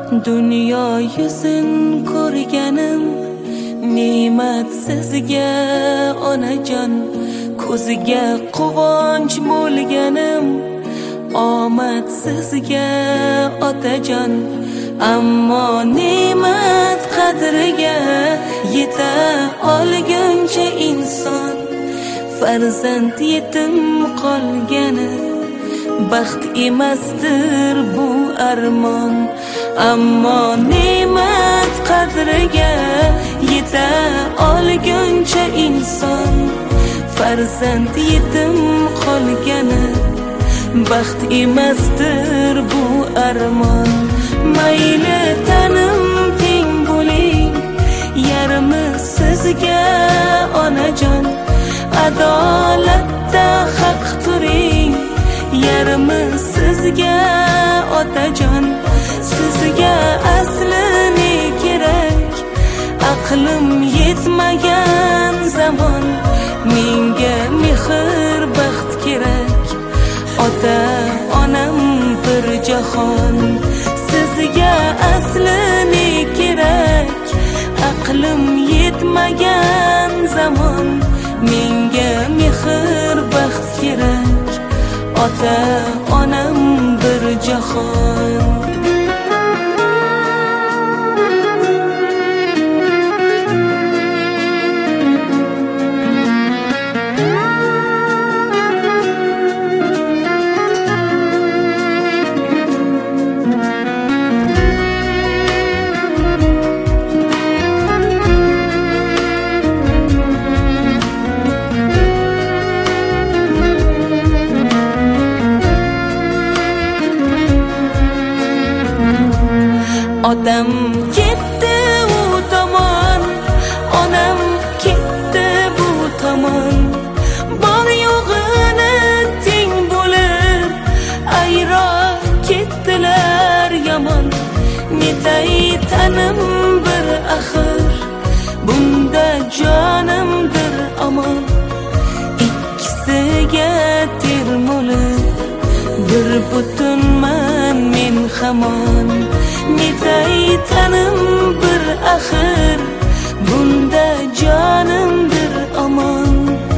Dunyo yuzin ko'rganim ne'mat sizga onajon, ko'ziga quvonch bo'lganim omad sizga otajon. Ammo ne'mat qadriga yeta olguncha inson farzand yetim qolgani baxt emasdir bu armon. Ammo ne'mat qadriga yeta olguncha inson farzand yetim qolgani baxt emasdir bu armon. Mayli tanim teng bo'ling, yarmi sizga onajon, adolatda haq turing, yarmi sizga otajon. Sizga aslini kerak, aqlim yetmagan zamon, menga mehr baxt kerak, ota onam bir jahon. Sizga aslini kerak, aqlim yetmagan zamon, menga mehr baxt kerak, ota onam bir jahon. Otam ketdi u tomon, onam ketdi bu tomon, bor yo'g'ini teng bo'lib ayro ketdilar yomon. Netay tanim bir axir, bunda jonimdir omon. Ikkisiga termulib bir butunman men hamon. Netay tanim bir axir, bunda jonimdir omon.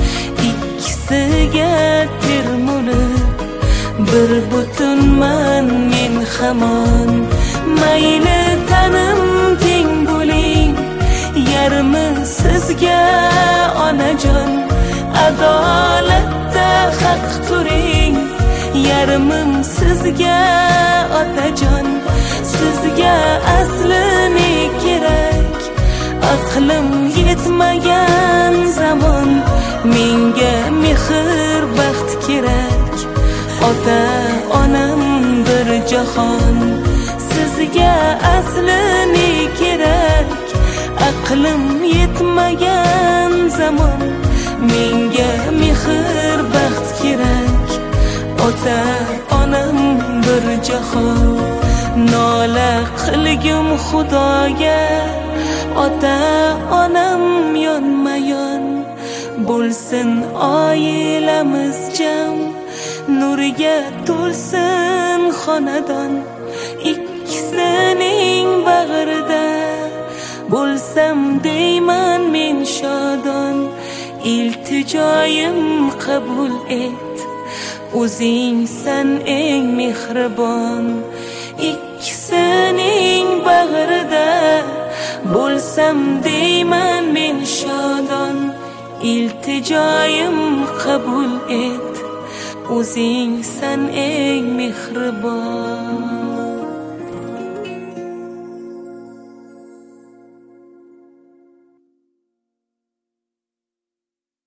Ikkisiga termulib bir butunman men hamon. Mayli tanim teng bo'ling, yarmi sizga onajon, adolatda haq turing, yarmim sizga otajon. Sizga aslini kerak, aqlim yetmagan zamon, menga mehr baxt kerak, ota onam bir jahon. Sizga aslini kerak, aqlim yetmagan zamon, menga mehr baxt kerak, ota onam bir jahon. Nola qilgum Xudoga, ota onam yonma-yon bo'lsin oilamiz jam, nurga to'lsin xonadon. Ikkisining bag'rida bo'lsam deyman men shodon. Iltijoyim qabul et, o'zingsan eng mehribon. Ikkisining bag'rida bo'lsam deyman men shodon. Iltijoyim qabul et, o'zingsan eng mehribon.